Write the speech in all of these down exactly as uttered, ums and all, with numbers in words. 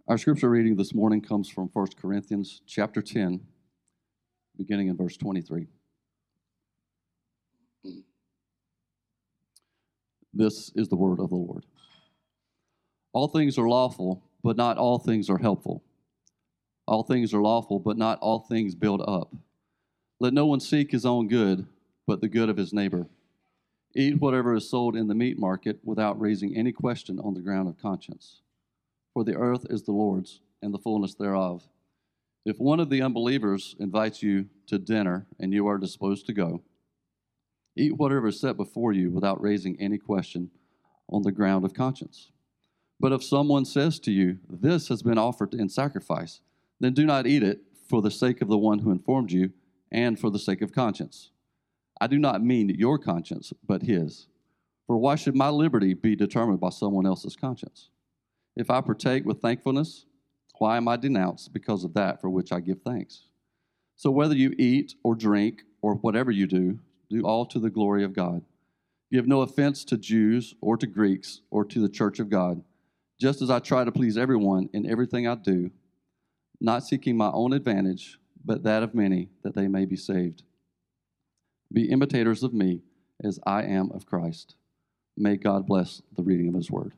Our scripture reading this morning comes from First Corinthians chapter ten, beginning in verse twenty-three. This is the word of the Lord. All things are lawful, but not all things are helpful. All things are lawful, but not all things build up. Let no one seek his own good, but the good of his neighbor. Eat whatever is sold in the meat market without raising any question on the ground of conscience. For the earth is the Lord's, and the fullness thereof. If one of the unbelievers invites you to dinner, and you are disposed to go, eat whatever is set before you without raising any question on the ground of conscience. But if someone says to you, "This has been offered in sacrifice," then do not eat it for the sake of the one who informed you and for the sake of conscience. I do not mean your conscience, but his. For why should my liberty be determined by someone else's conscience? If I partake with thankfulness, why am I denounced because of that for which I give thanks? So whether you eat or drink or whatever you do, do all to the glory of God. Give no offense to Jews or to Greeks or to the church of God, just as I try to please everyone in everything I do, not seeking my own advantage, but that of many, that they may be saved. Be imitators of me as I am of Christ. May God bless the reading of his word.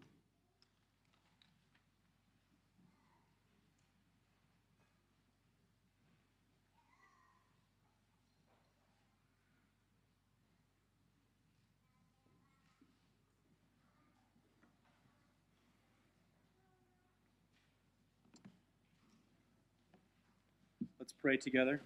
Let's pray together.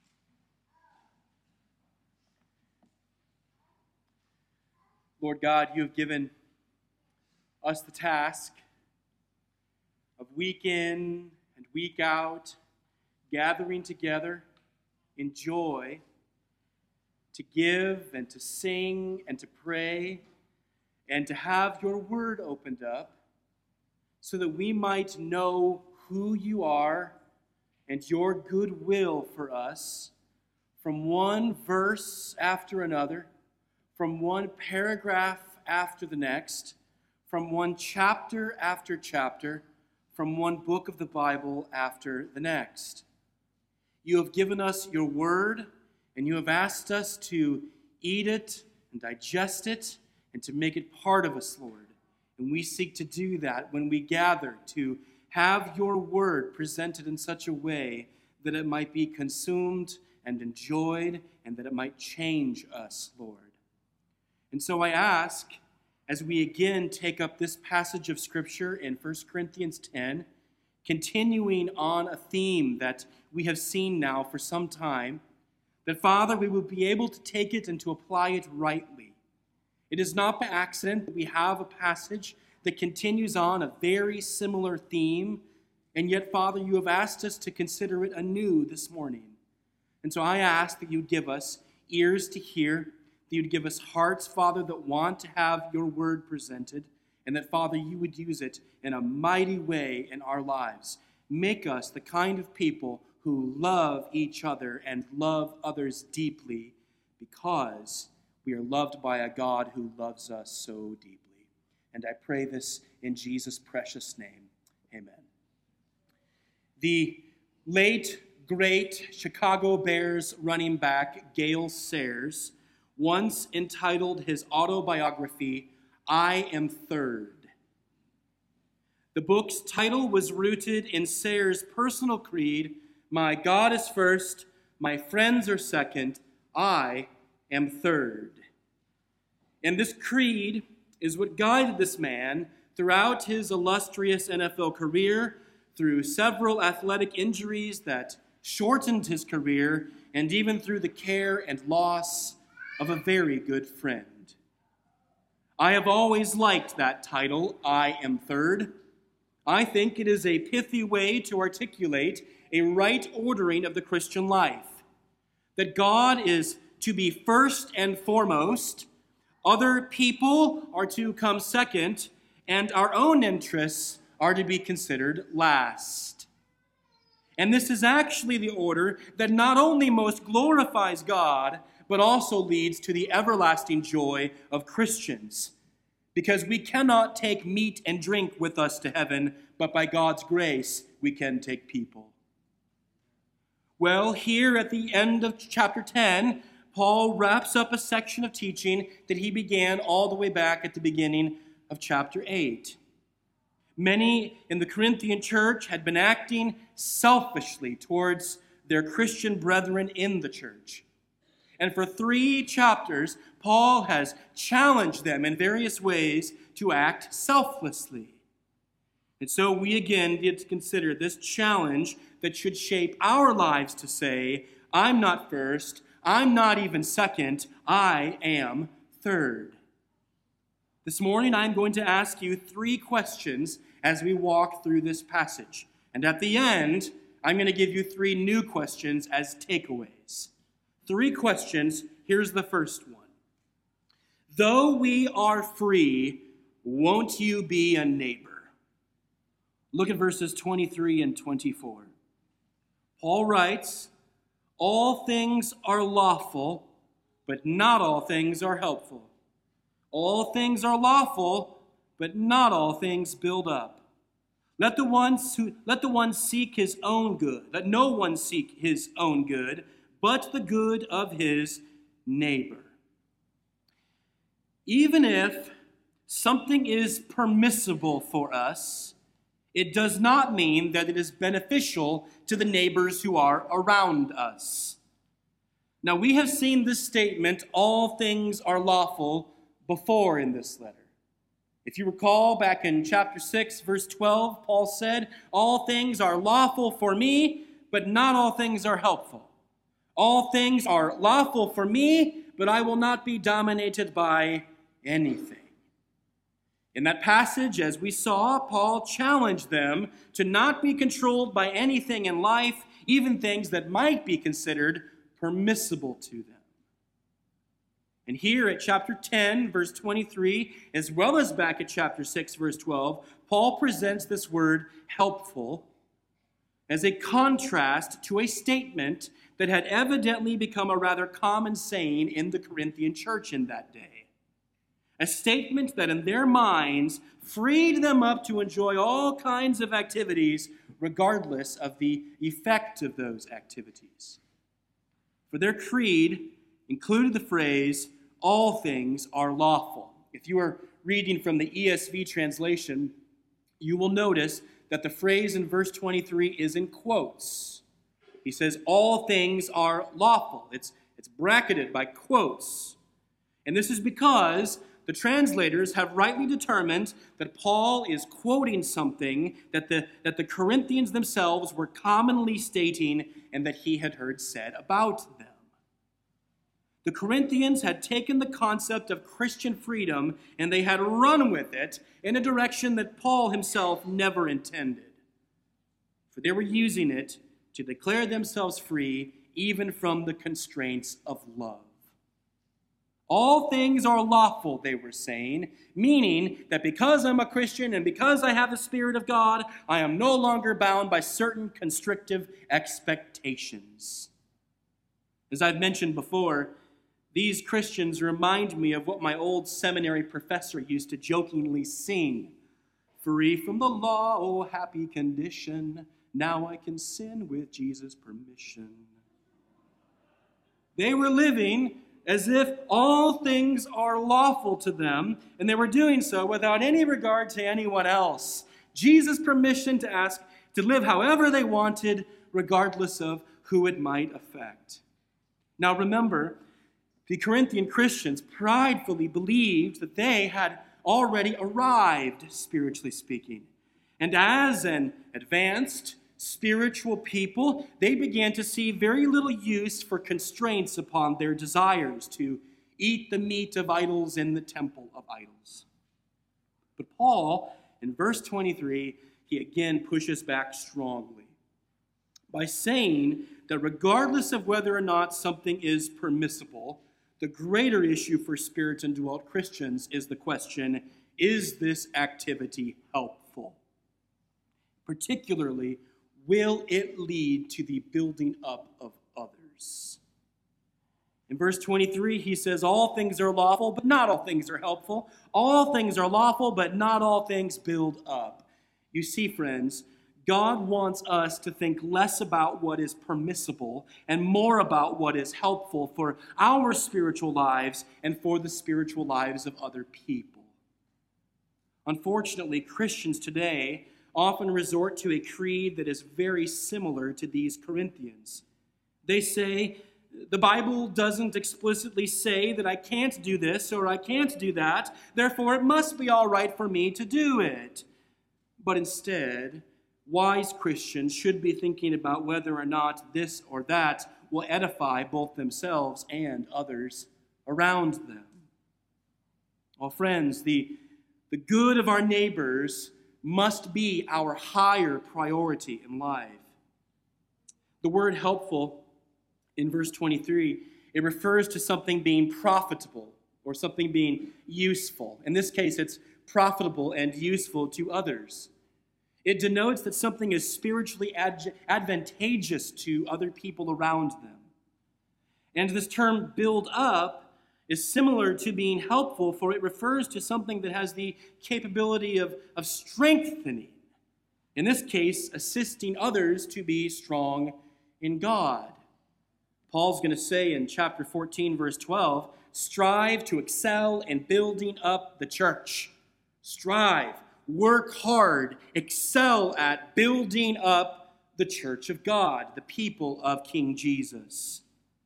Lord God, you have given us the task of week in and week out, gathering together in joy to give and to sing and to pray and to have your word opened up so that we might know who you are and your goodwill for us, from one verse after another, from one paragraph after the next, from one chapter after chapter, from one book of the Bible after the next. You have given us your word, and you have asked us to eat it and digest it and to make it part of us, Lord. And we seek to do that when we gather to have your word presented in such a way that it might be consumed and enjoyed and that it might change us, Lord. And so I ask, as we again take up this passage of Scripture in First Corinthians ten, continuing on a theme that we have seen now for some time, that, Father, we will be able to take it and to apply it rightly. It is not by accident that we have a passage that continues on a very similar theme, and yet, Father, you have asked us to consider it anew this morning. And so I ask that you would give us ears to hear, that you'd give us hearts, Father, that want to have your word presented, and that, Father, you would use it in a mighty way in our lives. Make us the kind of people who love each other and love others deeply, because we are loved by a God who loves us so deeply. And I pray this in Jesus' precious name. Amen. The late, great Chicago Bears running back Gale Sayers once entitled his autobiography, "I Am Third." The book's title was rooted in Sayers' personal creed, "My God is first, my friends are second, I am third." And this creed is what guided this man throughout his illustrious N F L career, through several athletic injuries that shortened his career, and even through the care and loss of a very good friend. I have always liked that title, "I Am Third." I think it is a pithy way to articulate a right ordering of the Christian life, that God is to be first and foremost, other people are to come second, and our own interests are to be considered last. And this is actually the order that not only most glorifies God, but also leads to the everlasting joy of Christians. because we cannot take meat and drink with us to heaven, but by God's grace we can take people. Well, here at the end of chapter ten, Paul wraps up a section of teaching that he began all the way back at the beginning of chapter eight. Many in the Corinthian church had been acting selfishly towards their Christian brethren in the church. And for three chapters, Paul has challenged them in various ways to act selflessly. And so we again get to consider this challenge that should shape our lives to say, I'm not first, I'm not even second, I am third. This morning I'm going to ask you three questions as we walk through this passage. And at the end, I'm going to give you three new questions as takeaways. Three questions. Here's the first one. Though we are free, won't you be a neighbor? Look at verses twenty-three and twenty-four. Paul writes, all things are lawful, but not all things are helpful. All things are lawful, but not all things build up. Let the ones who let the one seek his own good. Let no one seek his own good, but the good of his neighbor. Even if something is permissible for us, it does not mean that it is beneficial to the neighbors who are around us. Now, we have seen this statement, all things are lawful, before in this letter. If you recall, back in chapter six, verse twelve, Paul said, all things are lawful for me, but not all things are helpful. All things are lawful for me, but I will not be dominated by anything. In that passage, as we saw, Paul challenged them to not be controlled by anything in life, even things that might be considered permissible to them. And here at chapter ten, verse twenty-three, as well as back at chapter six, verse twelve, Paul presents this word helpful as a contrast to a statement that had evidently become a rather common saying in the Corinthian church in that day. A statement that in their minds freed them up to enjoy all kinds of activities regardless of the effect of those activities. For their creed included the phrase, all things are lawful. If you are reading from the E S V translation, you will notice that the phrase in verse twenty-three is in quotes. He says, all things are lawful. It's, it's bracketed by quotes. And this is because the translators have rightly determined that Paul is quoting something that the, that the Corinthians themselves were commonly stating and that he had heard said about them. The Corinthians had taken the concept of Christian freedom and they had run with it in a direction that Paul himself never intended. For they were using it to declare themselves free even from the constraints of love. All things are lawful, they were saying, meaning that because I'm a Christian and because I have the Spirit of God, I am no longer bound by certain constrictive expectations. As I've mentioned before, these Christians remind me of what my old seminary professor used to jokingly sing. Free from the law, oh happy condition, now I can sin with Jesus' permission. They were living as if all things are lawful to them, and they were doing so without any regard to anyone else. Jesus' permission to ask, to live however they wanted, regardless of who it might affect. Now remember, the Corinthian Christians pridefully believed that they had already arrived, spiritually speaking. And as an advanced spiritual people, they began to see very little use for constraints upon their desires to eat the meat of idols in the temple of idols. But Paul, in verse twenty-three, he again pushes back strongly by saying that regardless of whether or not something is permissible, the greater issue for Spirit-indwelt Christians is the question, is this activity helpful? Particularly, will it lead to the building up of others? In verse twenty-three, he says, all things are lawful, but not all things are helpful. All things are lawful, but not all things build up. You see, friends, God wants us to think less about what is permissible and more about what is helpful for our spiritual lives and for the spiritual lives of other people. Unfortunately, Christians today often resort to a creed that is very similar to these Corinthians. They say, the Bible doesn't explicitly say that I can't do this or I can't do that, therefore it must be all right for me to do it. But instead, wise Christians should be thinking about whether or not this or that will edify both themselves and others around them. Well, friends, the, the good of our neighbors must be our higher priority in life. The word helpful in verse twenty-three, it refers to something being profitable or something being useful. In this case, it's profitable and useful to others. It denotes that something is spiritually ad- advantageous to other people around them. And this term build up is similar to being helpful, for it refers to something that has the capability of, of strengthening. In this case, assisting others to be strong in God. Paul's going to say in chapter fourteen, verse twelve, strive to excel in building up the church. Strive, work hard, excel at building up the church of God, the people of King Jesus.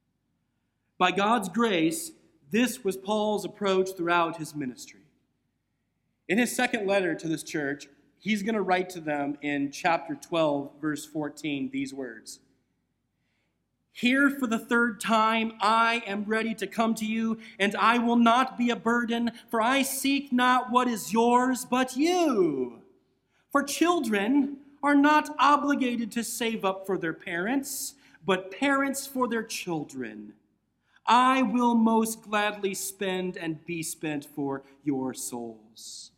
By God's grace, this was Paul's approach throughout his ministry. In his second letter to this church, he's going to write to them in chapter twelve, verse fourteen, these words. Here for the third time I am ready to come to you, and I will not be a burden, for I seek not what is yours, but you. For children are not obligated to save up for their parents, but parents for their children. I will most gladly spend and be spent for your souls.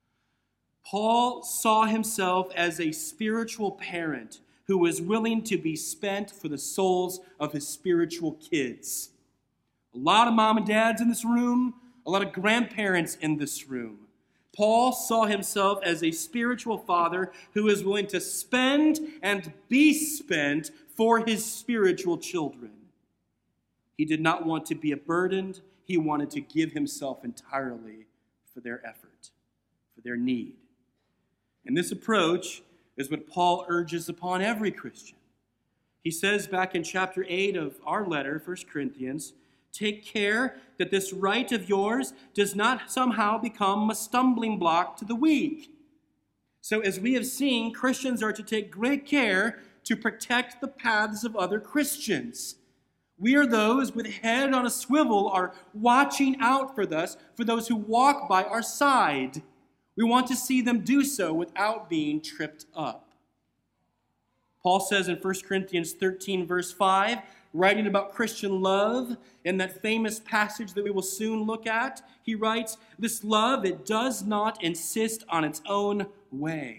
Paul saw himself as a spiritual parent who was willing to be spent for the souls of his spiritual kids. A lot of mom and dads in this room, a lot of grandparents in this room. Paul saw himself as a spiritual father who is willing to spend and be spent for his spiritual children. He did not want to be a burden. He wanted to give himself entirely for their effort, for their need. And this approach is what Paul urges upon every Christian. He says back in chapter eight of our letter, First Corinthians, take care that this right of yours does not somehow become a stumbling block to the weak. So as we have seen, Christians are to take great care to protect the paths of other Christians. We are those with head on a swivel are watching out for us, for those who walk by our side. We want to see them do so without being tripped up. Paul says in First Corinthians thirteen, verse five, writing about Christian love, in that famous passage that we will soon look at, he writes, this love, it does not insist on its own way.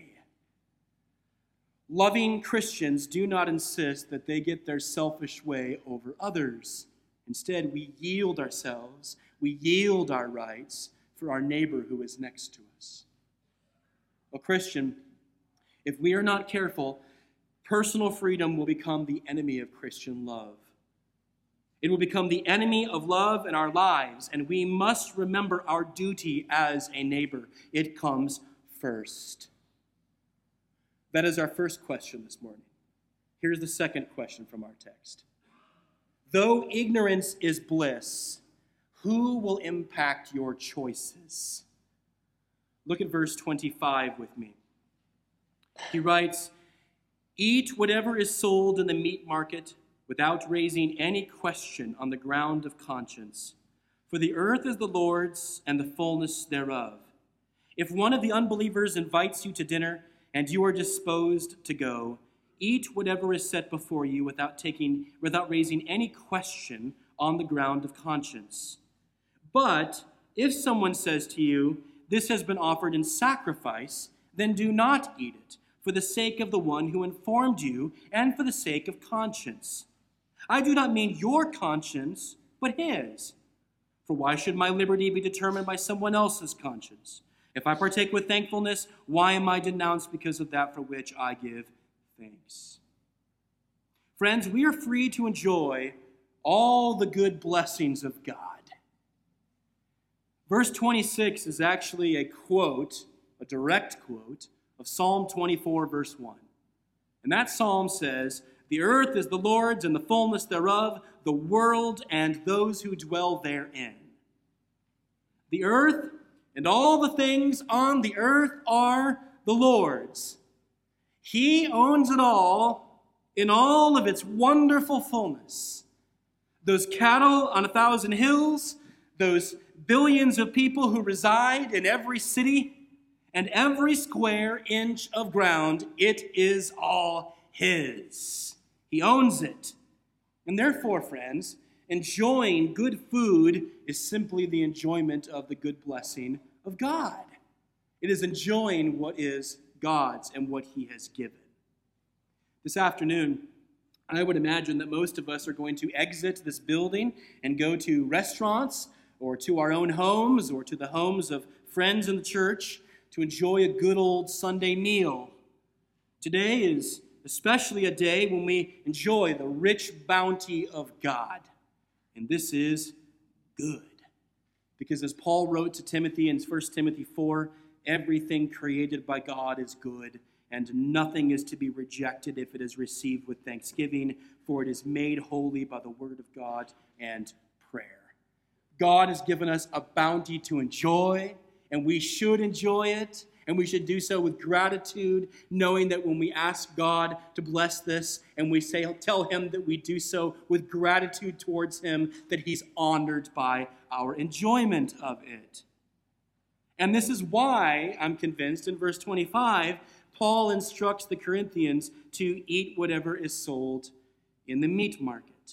Loving Christians do not insist that they get their selfish way over others. Instead, we yield ourselves, we yield our rights for our neighbor who is next to us. Well, Christian, if we are not careful, personal freedom will become the enemy of Christian love. It will become the enemy of love in our lives, and we must remember our duty as a neighbor. It comes first. That is our first question this morning. Here's the second question from our text. Though ignorance is bliss, who will impact your choices? Look at verse twenty-five with me. He writes, eat whatever is sold in the meat market without raising any question on the ground of conscience. For the earth is the Lord's and the fullness thereof. If one of the unbelievers invites you to dinner and you are disposed to go, eat whatever is set before you without taking, without raising any question on the ground of conscience. But if someone says to you, this has been offered in sacrifice, then do not eat it, for the sake of the one who informed you and for the sake of conscience. I do not mean your conscience, but his. For why should my liberty be determined by someone else's conscience? If I partake with thankfulness, why am I denounced because of that for which I give thanks? Friends, we are free to enjoy all the good blessings of God. Verse twenty-six is actually a quote, a direct quote, of Psalm twenty-four, verse one. And that psalm says, "The earth is the Lord's and the fullness thereof, the world and those who dwell therein." The earth and all the things on the earth are the Lord's. He owns it all in all of its wonderful fullness. Those cattle on a thousand hills, those billions of people who reside in every city and every square inch of ground, it is all his. He owns it. And therefore, friends, enjoying good food is simply the enjoyment of the good blessing of God. It is enjoying what is God's and what he has given. This afternoon, I would imagine that most of us are going to exit this building and go to restaurants or to our own homes or to the homes of friends in the church to enjoy a good old Sunday meal. Today is especially a day when we enjoy the rich bounty of God. And this is good. Because as Paul wrote to Timothy in First Timothy four, everything created by God is good, and nothing is to be rejected if it is received with thanksgiving, for it is made holy by the word of God and prayer. God has given us a bounty to enjoy, and we should enjoy it, and we should do so with gratitude, knowing that when we ask God to bless this, and we say, tell him that we do so with gratitude towards him, that he's honored by our enjoyment of it. And this is why, I'm convinced, in verse twenty-five, Paul instructs the Corinthians to eat whatever is sold in the meat market.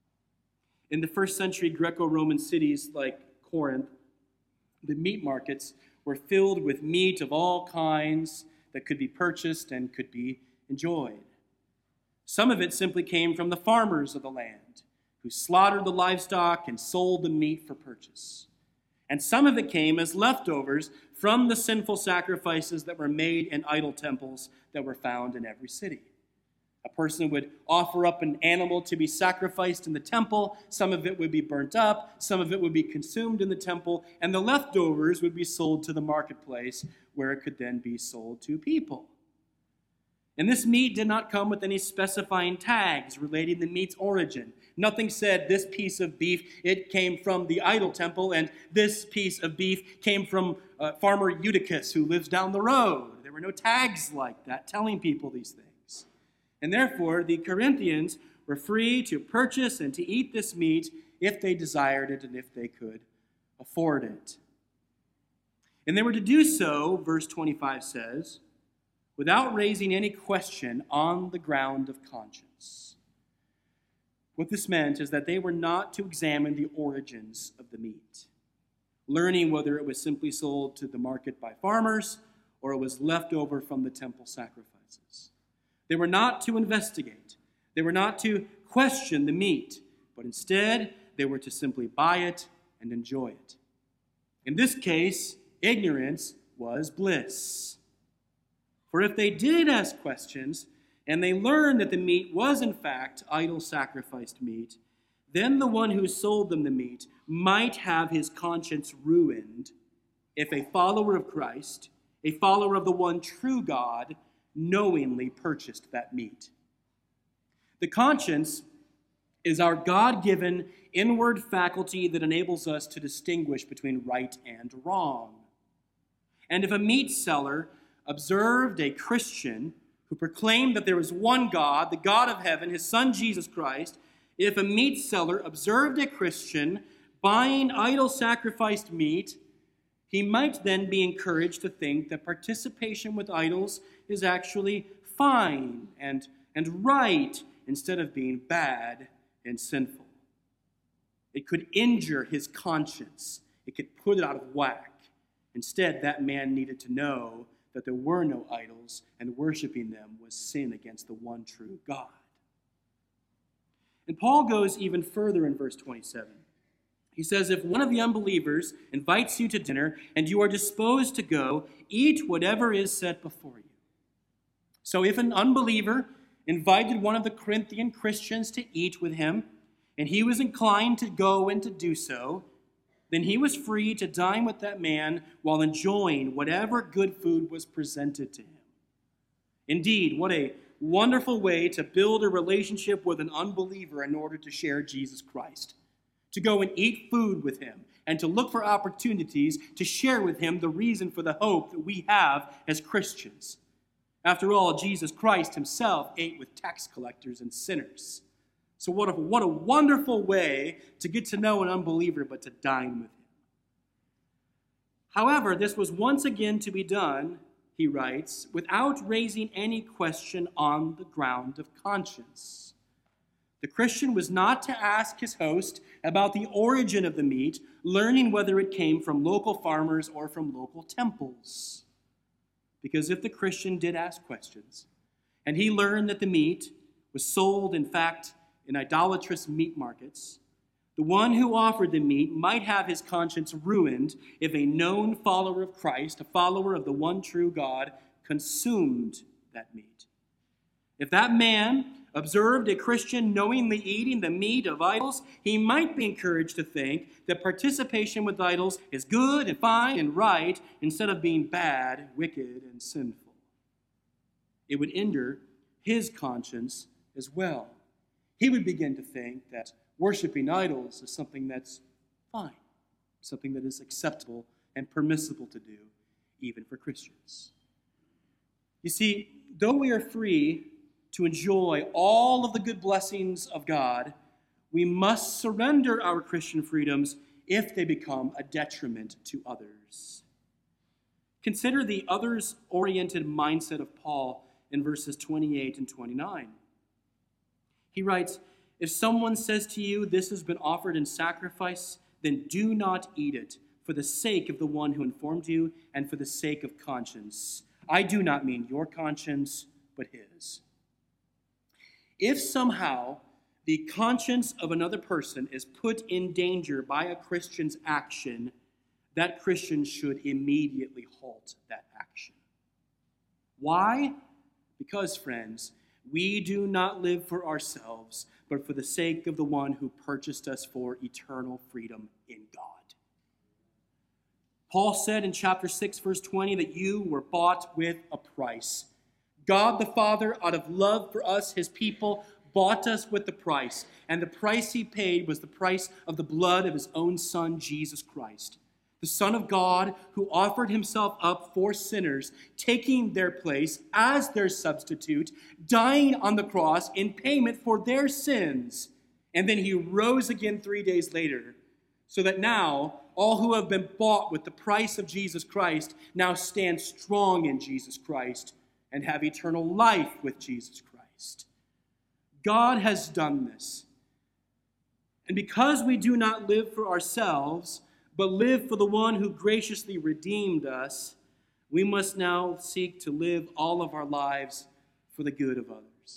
In the first century Greco-Roman cities like Corinth, the meat markets were filled with meat of all kinds that could be purchased and could be enjoyed. Some of it simply came from the farmers of the land, who slaughtered the livestock and sold the meat for purchase. And some of it came as leftovers from the sinful sacrifices that were made in idol temples that were found in every city. A person would offer up an animal to be sacrificed in the temple. Some of it would be burnt up. Some of it would be consumed in the temple. And the leftovers would be sold to the marketplace, where it could then be sold to people. And this meat did not come with any specifying tags relating the meat's origin. Nothing said this piece of beef, it came from the idol temple, and this piece of beef came from uh, farmer Eutychus, who lives down the road. There were no tags like that telling people these things. And therefore, the Corinthians were free to purchase and to eat this meat if they desired it and if they could afford it. And they were to do so, verse twenty-five says, without raising any question on the ground of conscience. What this meant is that they were not to examine the origins of the meat, learning whether it was simply sold to the market by farmers or it was left over from the temple sacrifices. They were not to investigate. They were not to question the meat, but instead they were to simply buy it and enjoy it. In this case, ignorance was bliss. For if they did ask questions, and they learned that the meat was in fact idol-sacrificed meat, then the one who sold them the meat might have his conscience ruined if a follower of Christ, a follower of the one true God, knowingly purchased that meat. The conscience is our God-given inward faculty that enables us to distinguish between right and wrong. And if a meat seller observed a Christian who proclaimed that there was one God, the God of heaven, his Son Jesus Christ, if a meat seller observed a Christian buying idol-sacrificed meat, he might then be encouraged to think that participation with idols is actually fine and, and right instead of being bad and sinful. It could injure his conscience. It could put it out of whack. Instead, that man needed to know that there were no idols, and worshiping them was sin against the one true God. And Paul goes even further in verse twenty-seven. He says, if one of the unbelievers invites you to dinner and you are disposed to go, eat whatever is set before you. So if an unbeliever invited one of the Corinthian Christians to eat with him, and he was inclined to go and to do so, then he was free to dine with that man while enjoying whatever good food was presented to him. Indeed, what a wonderful way to build a relationship with an unbeliever in order to share Jesus Christ. To go and eat food with him and to look for opportunities to share with him the reason for the hope that we have as Christians. After all, Jesus Christ himself ate with tax collectors and sinners. So what a, what a wonderful way to get to know an unbeliever, but to dine with him. However, this was once again to be done, he writes, without raising any question on the ground of conscience. The Christian was not to ask his host about the origin of the meat, learning whether it came from local farmers or from local temples. Because if the Christian did ask questions, and he learned that the meat was sold, in fact, in idolatrous meat markets, the one who offered the meat might have his conscience ruined if a known follower of Christ, a follower of the one true God, consumed that meat. If that man observed a Christian knowingly eating the meat of idols, he might be encouraged to think that participation with idols is good and fine and right instead of being bad, wicked, and sinful. It would injure his conscience as well. He would begin to think that worshiping idols is something that's fine, something that is acceptable and permissible to do, even for Christians. You see, though we are free to enjoy all of the good blessings of God, we must surrender our Christian freedoms if they become a detriment to others. Consider the others-oriented mindset of Paul in verses twenty-eight and twenty-nine. He writes, if someone says to you, this has been offered in sacrifice, then do not eat it, for the sake of the one who informed you and for the sake of conscience. I do not mean your conscience, but his. If somehow the conscience of another person is put in danger by a Christian's action, that Christian should immediately halt that action. Why? Because, friends, we do not live for ourselves, but for the sake of the one who purchased us for eternal freedom in God. Paul said in chapter six, verse twenty, that you were bought with a price. God the Father, out of love for us, his people, bought us with the price. And the price he paid was the price of the blood of his own Son, Jesus Christ. The Son of God, who offered himself up for sinners, taking their place as their substitute, dying on the cross in payment for their sins. And then he rose again three days later, so that now all who have been bought with the price of Jesus Christ now stand strong in Jesus Christ and have eternal life with Jesus Christ. God has done this. And because we do not live for ourselves, but live for the one who graciously redeemed us, we must now seek to live all of our lives for the good of others.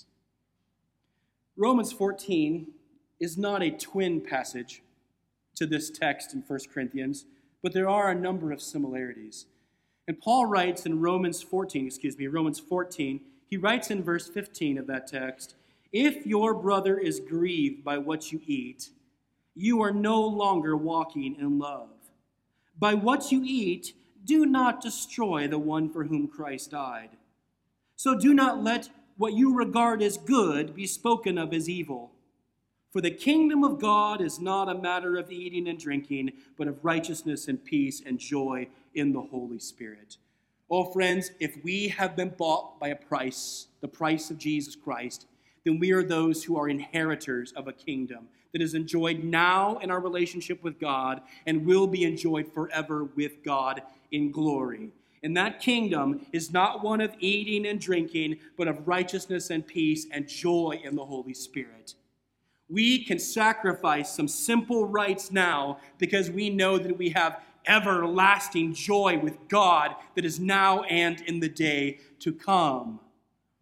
Romans fourteen is not a twin passage to this text in First Corinthians, but there are a number of similarities. And Paul writes in Romans fourteen, excuse me, Romans fourteen, he writes in verse fifteen of that text, if your brother is grieved by what you eat, you are no longer walking in love. By what you eat, do not destroy the one for whom Christ died. So do not let what you regard as good be spoken of as evil. For the kingdom of God is not a matter of eating and drinking, but of righteousness and peace and joy in the Holy Spirit. Oh, friends, if we have been bought by a price, the price of Jesus Christ, then we are those who are inheritors of a kingdom that is enjoyed now in our relationship with God and will be enjoyed forever with God in glory. And that kingdom is not one of eating and drinking, but of righteousness and peace and joy in the Holy Spirit. We can sacrifice some simple rights now because we know that we have everlasting joy with God that is now and in the day to come.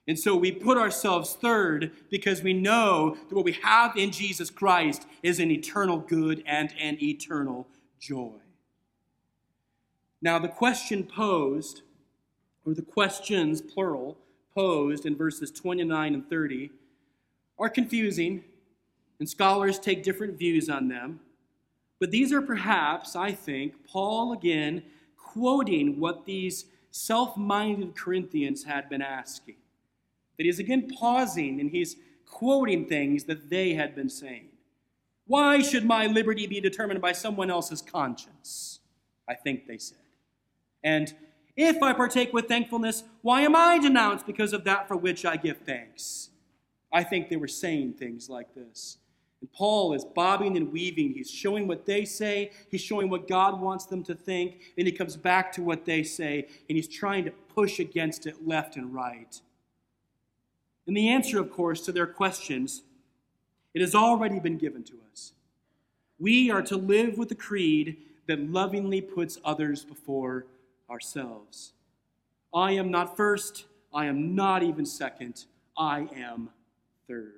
And so we put ourselves third because we know that what we have in Jesus Christ is an eternal good and an eternal joy. Now, the question posed, or the questions, plural, posed in verses twenty-nine and thirty are confusing, and scholars take different views on them. But these are perhaps, I think, Paul again quoting what these self-minded Corinthians had been asking. That he's again pausing and he's quoting things that they had been saying. Why should my liberty be determined by someone else's conscience? I think they said. And if I partake with thankfulness, why am I denounced because of that for which I give thanks? I think they were saying things like this. And Paul is bobbing and weaving. He's showing what they say. He's showing what God wants them to think. And he comes back to what they say. And he's trying to push against it left and right. And the answer, of course, to their questions, it has already been given to us. We are to live with a creed that lovingly puts others before ourselves. I am not first. I am not even second. I am third.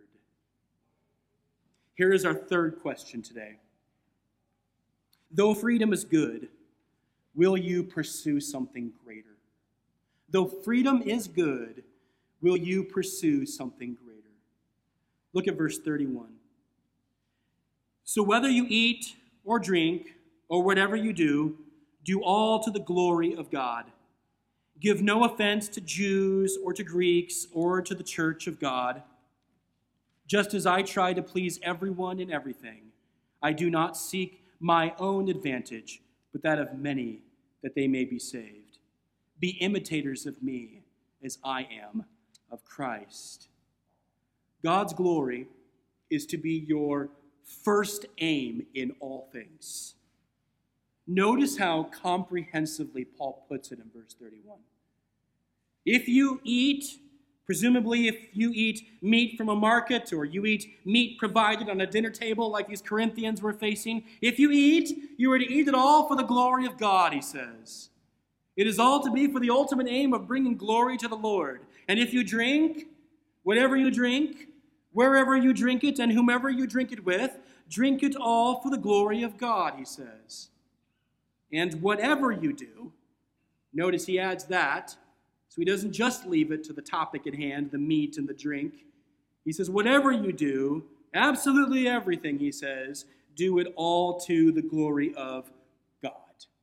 Here is our third question today. Though freedom is good, will you pursue something greater? Though freedom is good, will you pursue something greater? Look at verse thirty-one. So whether you eat or drink or whatever you do, do all to the glory of God. Give no offense to Jews or to Greeks or to the church of God. Just as I try to please everyone in everything, I do not seek my own advantage, but that of many, that they may be saved. Be imitators of me as I am of Christ. God's glory is to be your first aim in all things. Notice how comprehensively Paul puts it in verse thirty-one. If you eat, presumably if you eat meat from a market or you eat meat provided on a dinner table like these Corinthians were facing, if you eat, you are to eat it all for the glory of God, he says. It is all to be for the ultimate aim of bringing glory to the Lord. And if you drink, whatever you drink, wherever you drink it, and whomever you drink it with, drink it all for the glory of God, he says. And whatever you do, notice he adds that, so he doesn't just leave it to the topic at hand, the meat and the drink. He says, whatever you do, absolutely everything, he says, do it all to the glory of God.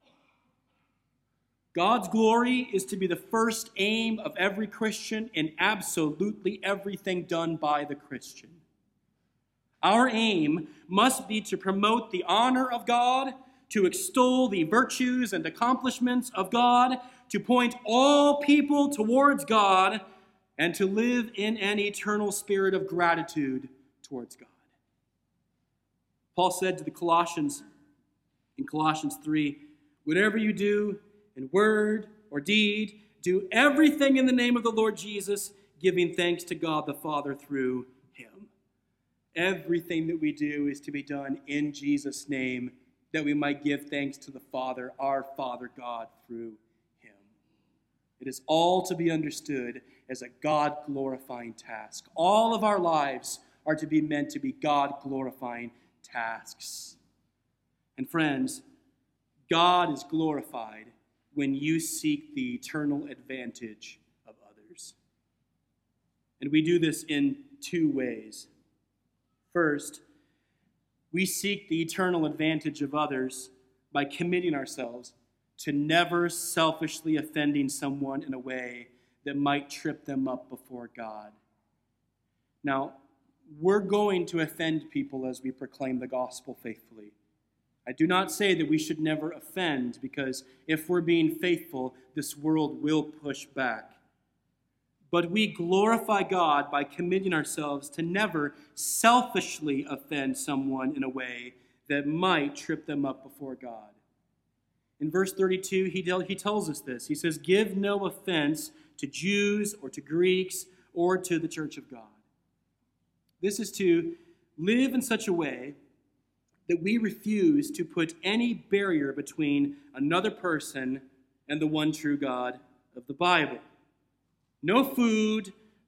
God's glory is to be the first aim of every Christian in absolutely everything done by the Christian. Our aim must be to promote the honor of God, to extol the virtues and accomplishments of God, to point all people towards God, and to live in an eternal spirit of gratitude towards God. Paul said to the Colossians in Colossians three, whatever you do in word or deed, do everything in the name of the Lord Jesus, giving thanks to God the Father through him. Everything that we do is to be done in Jesus' name, that we might give thanks to the Father, our Father God, through him. It is all to be understood as a God-glorifying task. All of our lives are to be meant to be God-glorifying tasks. And friends, God is glorified when you seek the eternal advantage of others. And we do this in two ways. First, we seek the eternal advantage of others by committing ourselves to never selfishly offending someone in a way that might trip them up before God. Now, we're going to offend people as we proclaim the gospel faithfully. I do not say that we should never offend, because if we're being faithful, this world will push back. But we glorify God by committing ourselves to never selfishly offend someone in a way that might trip them up before God. In verse thirty-two, he, tell, he tells us this. He says, give no offense to Jews or to Greeks or to the church of God. This is to live in such a way that we refuse to put any barrier between another person and the one true God of the Bible. No food,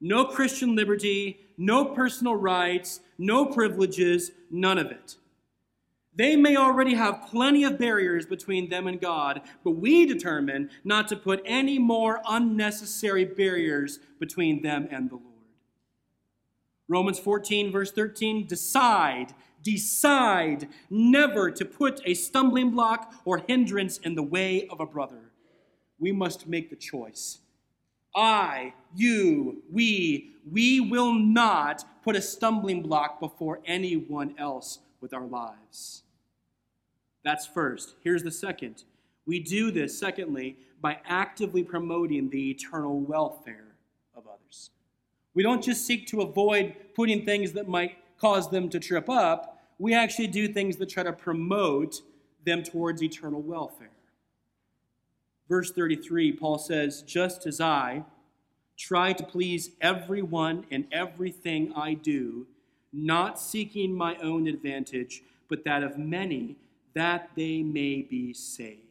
No Christian liberty, no personal rights, no privileges, none of it. They may already have plenty of barriers between them and God, but we determine not to put any more unnecessary barriers between them and the Lord. Romans fourteen, verse thirteen, decide, decide never to put a stumbling block or hindrance in the way of a brother. We must make the choice. I, you, we, we will not put a stumbling block before anyone else with our lives. That's first. Here's the second. We do this, secondly, by actively promoting the eternal welfare of others. We don't just seek to avoid putting things that might cause them to trip up. We actually do things that try to promote them towards eternal welfare. Verse thirty-three, Paul says, just as I try to please everyone in everything I do, not seeking my own advantage, but that of many, that they may be saved.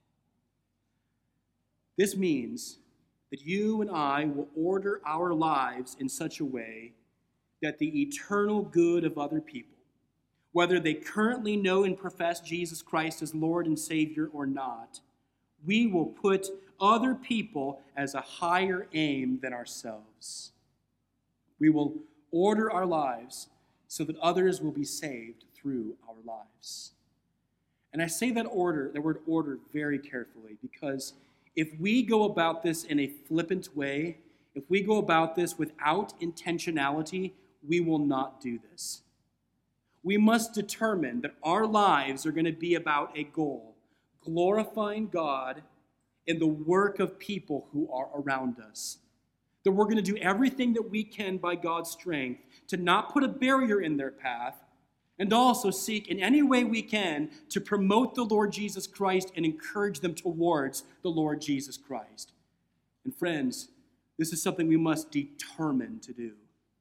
This means that you and I will order our lives in such a way that the eternal good of other people, whether they currently know and profess Jesus Christ as Lord and Savior or not, we will put other people as a higher aim than ourselves. We will order our lives so that others will be saved through our lives. And I say that order, that word order, very carefully, because if we go about this in a flippant way, if we go about this without intentionality, we will not do this. We must determine that our lives are going to be about a goal, glorifying God in the work of people who are around us. That we're going to do everything that we can by God's strength to not put a barrier in their path, and also seek in any way we can to promote the Lord Jesus Christ and encourage them towards the Lord Jesus Christ. And friends, this is something we must determine to do.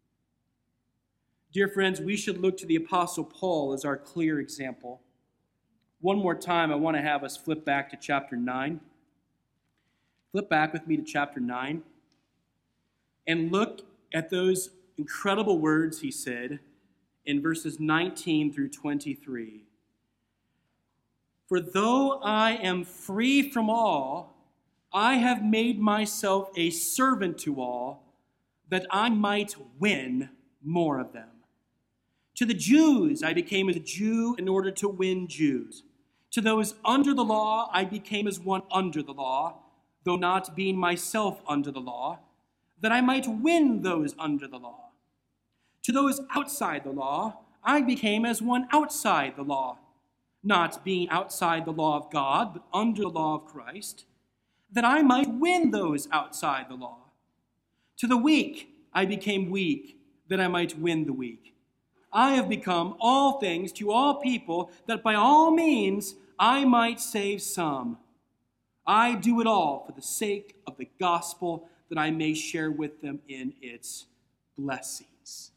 Dear friends, we should look to the Apostle Paul as our clear example. One more time, I want to have us flip back to chapter nine. Flip back with me to chapter nine and look at those incredible words he said in verses nineteen through twenty-three. For though I am free from all, I have made myself a servant to all, that I might win more of them. To the Jews I became as a Jew in order to win Jews. To those under the law I became as one under the law, though not being myself under the law, that I might win those under the law. To those outside the law, I became as one outside the law, not being outside the law of God, but under the law of Christ, that I might win those outside the law. To the weak, I became weak, that I might win the weak. I have become all things to all people, that by all means I might save some. I do it all for the sake of the gospel, that I may share with them in its blessings.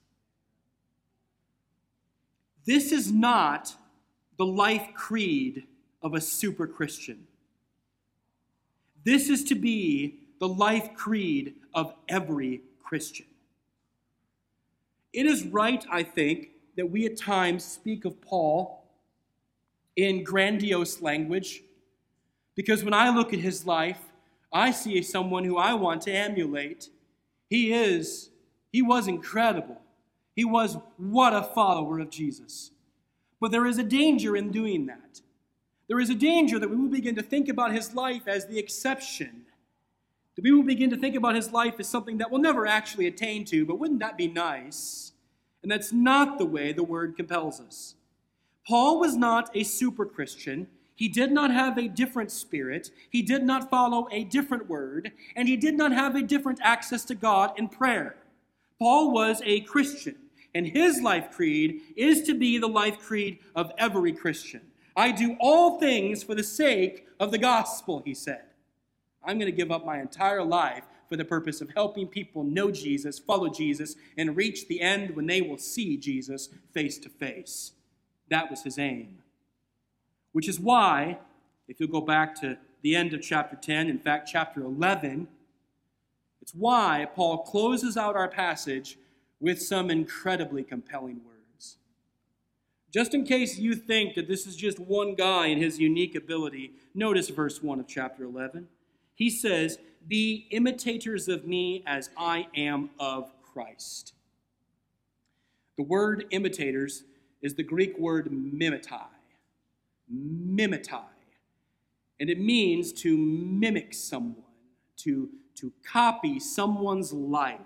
This is not the life creed of a super Christian. This is to be the life creed of every Christian. It is right, I think, that we at times speak of Paul in grandiose language, because when I look at his life, I see someone who I want to emulate. He is, he was incredible. He was what a follower of Jesus. But there is a danger in doing that. There is a danger that we will begin to think about his life as the exception. That we will begin to think about his life as something that we'll never actually attain to, but wouldn't that be nice? And that's not the way the word compels us. Paul was not a super Christian. He did not have a different spirit. He did not follow a different word. And he did not have a different access to God in prayer. Paul was a Christian. And his life creed is to be the life creed of every Christian. I do all things for the sake of the gospel, he said. I'm going to give up my entire life for the purpose of helping people know Jesus, follow Jesus, and reach the end when they will see Jesus face to face. That was his aim. Which is why, if you'll go back to the end of chapter ten, in fact, chapter eleven, It's why Paul closes out our passage with some incredibly compelling words. Just in case you think that this is just one guy and his unique ability, notice verse one of chapter eleven. He says, "Be imitators of me as I am of Christ." The word imitators is the Greek word mimetai. Mimetai. And it means to mimic someone, to, to copy someone's life.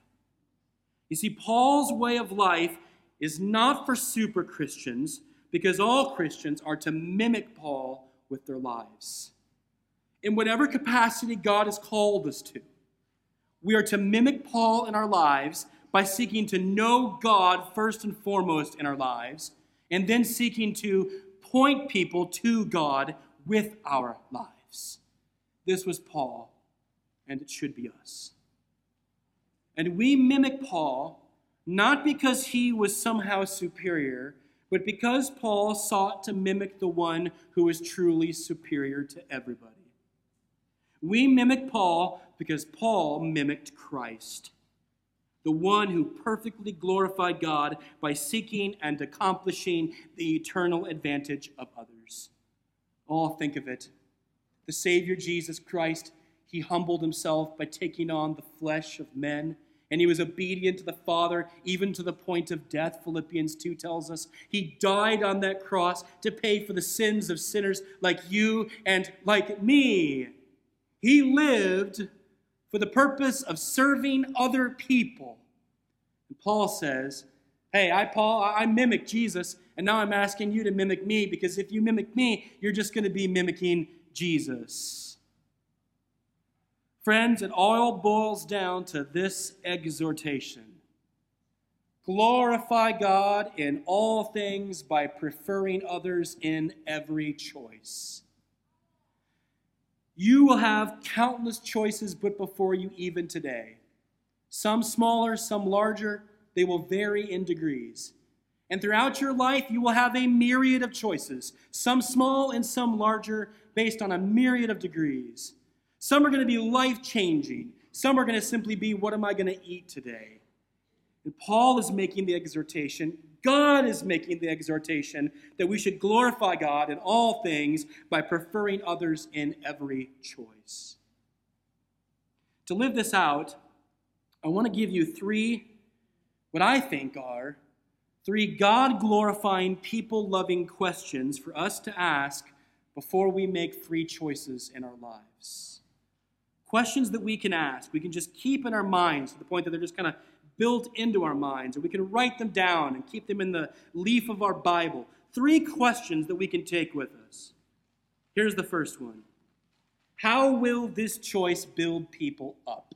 You see, Paul's way of life is not for super Christians, because all Christians are to mimic Paul with their lives. In whatever capacity God has called us to, we are to mimic Paul in our lives by seeking to know God first and foremost in our lives, and then seeking to point people to God with our lives. This was Paul, and it should be us. And we mimic Paul not because he was somehow superior, but because Paul sought to mimic the one who is truly superior to everybody. We mimic Paul because Paul mimicked Christ, the one who perfectly glorified God by seeking and accomplishing the eternal advantage of others. Oh, think of it. The Savior Jesus Christ, he humbled himself by taking on the flesh of men, and he was obedient to the Father even to the point of death, Philippians two tells us. He died on that cross to pay for the sins of sinners like you and like me. He lived for the purpose of serving other people. And Paul says, hey, I, Paul, I mimic Jesus, and now I'm asking you to mimic me, because if you mimic me, you're just going to be mimicking Jesus. Friends, it all boils down to this exhortation. Glorify God in all things by preferring others in every choice. You will have countless choices put before you even today. Some smaller, some larger, they will vary in degrees. And throughout your life, you will have a myriad of choices, some small and some larger, based on a myriad of degrees. Some are going to be life-changing. Some are going to simply be, what am I going to eat today? And Paul is making the exhortation, God is making the exhortation, that we should glorify God in all things by preferring others in every choice. To live this out, I want to give you three, what I think are, three God-glorifying, people-loving questions for us to ask before we make free choices in our lives. Questions that we can ask, we can just keep in our minds to the point that they're just kind of built into our minds, or we can write them down and keep them in the leaf of our Bible. Three questions that we can take with us. Here's the first one. How will this choice build people up?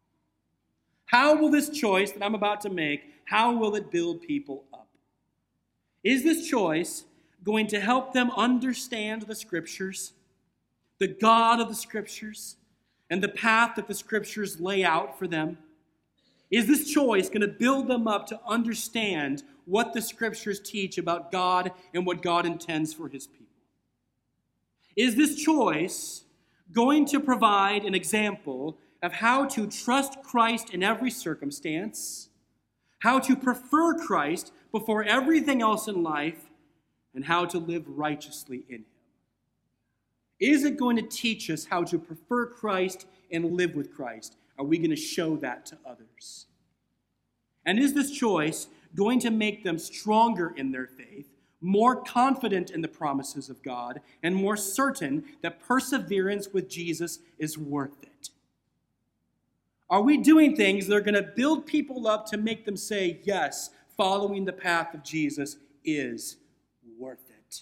How will this choice that I'm about to make, how will it build people up? Is this choice going to help them understand the Scriptures, the God of the Scriptures, and the path that the Scriptures lay out for them? Is this choice going to build them up to understand what the Scriptures teach about God and what God intends for his people? Is this choice going to provide an example of how to trust Christ in every circumstance, how to prefer Christ before everything else in life, and how to live righteously in him? Is it going to teach us how to prefer Christ and live with Christ? Are we going to show that to others? And is this choice going to make them stronger in their faith, more confident in the promises of God, and more certain that perseverance with Jesus is worth it? Are we doing things that are going to build people up to make them say, yes, following the path of Jesus is worth it?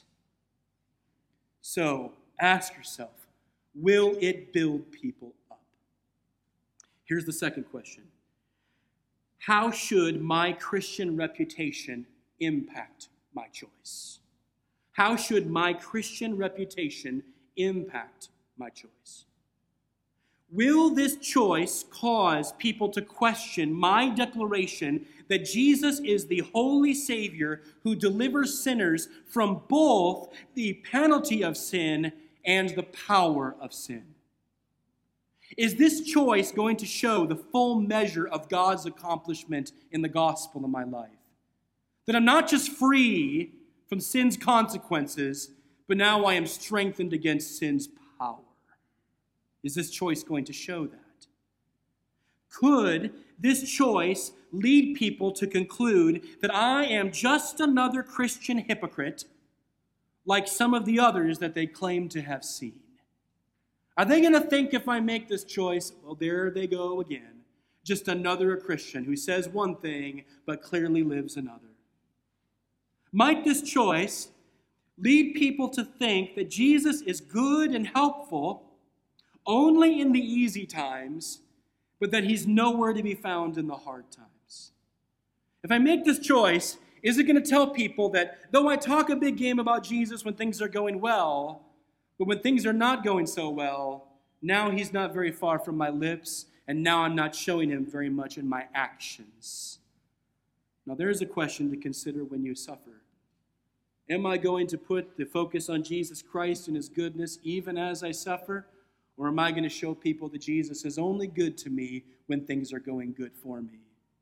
So ask yourself, will it build people up? Here's the second question. How should my Christian reputation impact my choice? How should my Christian reputation impact my choice? Will this choice cause people to question my declaration that Jesus is the holy Savior who delivers sinners from both the penalty of sin and the power of sin? Is this choice going to show the full measure of God's accomplishment in the gospel in my life? That I'm not just free from sin's consequences, but now I am strengthened against sin's power. Is this choice going to show that? Could this choice lead people to conclude that I am just another Christian hypocrite like some of the others that they claim to have seen? Are they going to think if I make this choice, well, there they go again, just another Christian who says one thing but clearly lives another? Might this choice lead people to think that Jesus is good and helpful only in the easy times, but that he's nowhere to be found in the hard times? If I make this choice, is it going to tell people that though I talk a big game about Jesus when things are going well, but when things are not going so well, now he's not very far from my lips, and now I'm not showing him very much in my actions? Now there is a question to consider when you suffer. Am I going to put the focus on Jesus Christ and his goodness even as I suffer? Or am I going to show people that Jesus is only good to me when things are going good for me?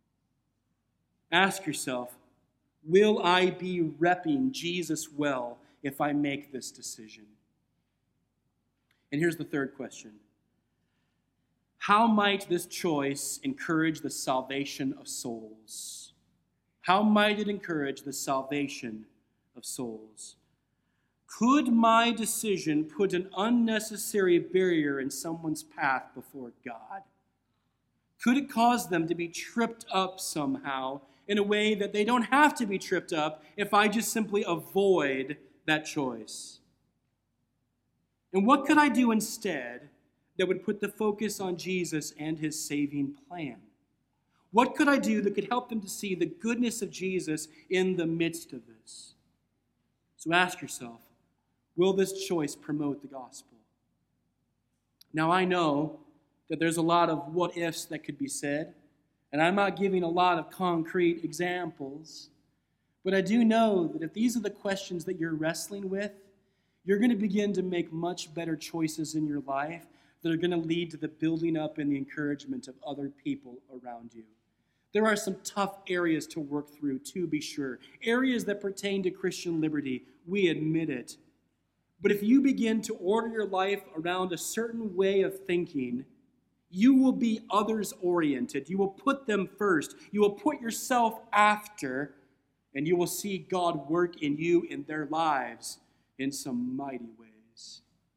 Ask yourself, will I be repping Jesus well if I make this decision? And here's the third question. How might this choice encourage the salvation of souls? How might it encourage the salvation of souls? Could my decision put an unnecessary barrier in someone's path before God? Could it cause them to be tripped up somehow in a way that they don't have to be tripped up if I just simply avoid that choice? And what could I do instead that would put the focus on Jesus and his saving plan? What could I do that could help them to see the goodness of Jesus in the midst of this? So ask yourself, will this choice promote the gospel? Now I know that there's a lot of what ifs that could be said, and I'm not giving a lot of concrete examples, but I do know that if these are the questions that you're wrestling with, you're going to begin to make much better choices in your life that are going to lead to the building up and the encouragement of other people around you. There are some tough areas to work through, to be sure. Areas that pertain to Christian liberty. We admit it. But if you begin to order your life around a certain way of thinking, you will be others-oriented. You will put them first. You will put yourself after, and you will see God work in you in their lives in some mighty ways.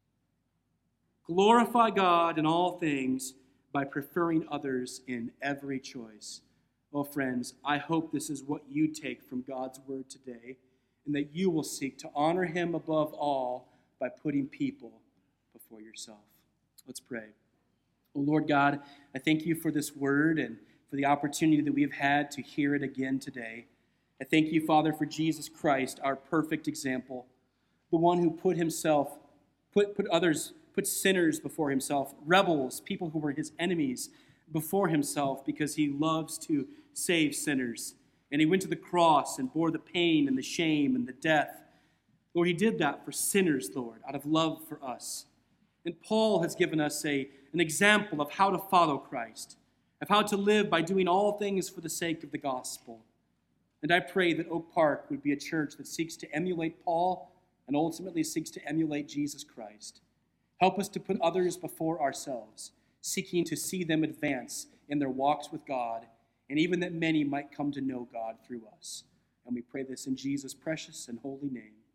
Glorify God in all things by preferring others in every choice. Oh, friends, I hope this is what you take from God's word today, and that you will seek to honor him above all by putting people before yourself. Let's pray. Oh, Lord God, I thank you for this word and for the opportunity that we have had to hear it again today. I thank you, Father, for Jesus Christ, our perfect example, the one who put himself, put, put others, put sinners before himself, rebels, people who were his enemies, before himself because he loves to save sinners. And he went to the cross and bore the pain and the shame and the death. Lord, he did that for sinners, Lord, out of love for us. And Paul has given us a, an example of how to follow Christ, of how to live by doing all things for the sake of the gospel. And I pray that Oak Park would be a church that seeks to emulate Paul and ultimately seeks to emulate Jesus Christ. Help us to put others before ourselves, seeking to see them advance in their walks with God, and even that many might come to know God through us. And we pray this in Jesus' precious and holy name.